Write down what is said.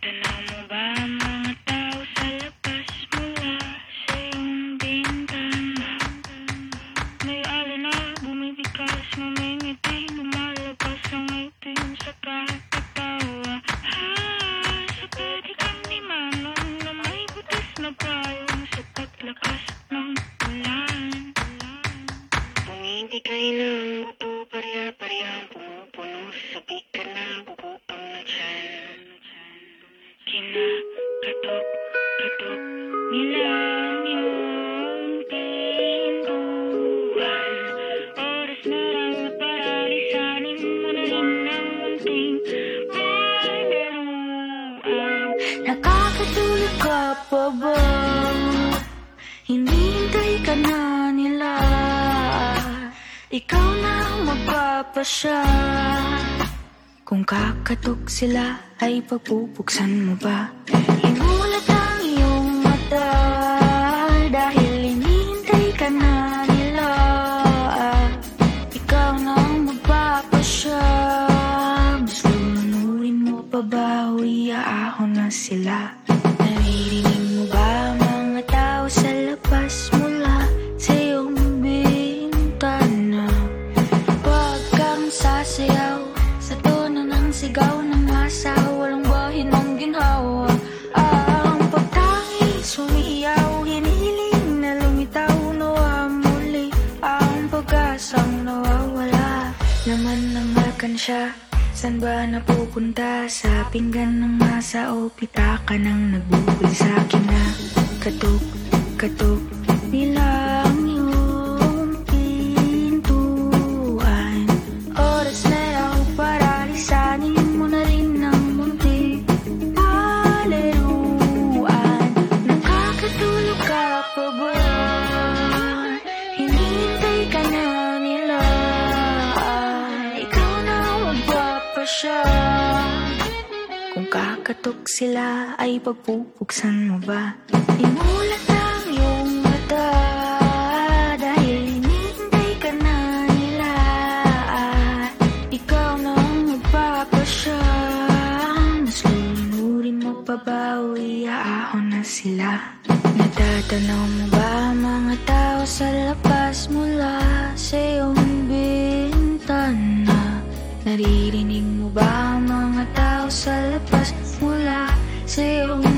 Tanaw mo ba ang mga tao sa labas mula sa iyong bintana? May alon na bumibigkas, mamimiti, lumalabas ang itim sa kakatawa. Sa pwede kang ni Manong na may butas na payong sa paglakas ng ulan. Bumibigay ng buto, pariya-pariyang pumupuno, sabi ka na gugutom na dyan. Kinakatok-katok nila ang iyong pintuan. Oras na lang para lisanin mo na rin ang munting palaruan. Nakakatulog ka pa ba? Hinihintay ka na nila. Ikaw na ang magpapasya. Kung kakatok sila ay pagbubuksan mo ba? Imulat ang iyong mata dahil hinihintay ka na nila. Ikaw na ang magpapasya. Mas lulunurin mo pa ba o iaahon na sila? Naririnig mo ba ang mga tao sa labas mula sa iyong bintana? Huwag kang sasayaw sa tono ng sigaw ng asa, walang bahin ng ginhawa. Ang pagtangis sumiyaw, hinihiling na lumitaw, nawa muli ang pag-asang nawawala. Laman ng alkansya, saan ba napupunta? Sa pinggan ng masa o pitaka ng nagbubul sa akin na katok-katok nila ang iyong pintuan. Oras na raw para lisanin mo na rin ang munting palaruan. Nakakatulog ka pa ba? Hinihintay ka na nila. Ikaw na ang magpapasya. Kung kakatok sila ay pagbubuksan mo ba? Imulat ang iyong mata dahil hinihintay ka na nila. Ikaw na ang magpapasya. Mas lulunurin mo pa ba o iaahon na sila? Natatanaw mo ba ang mga tao sa labas mula sa iyong bintana? Naririnig mo ba ang mga tao sa labas mula sa iyong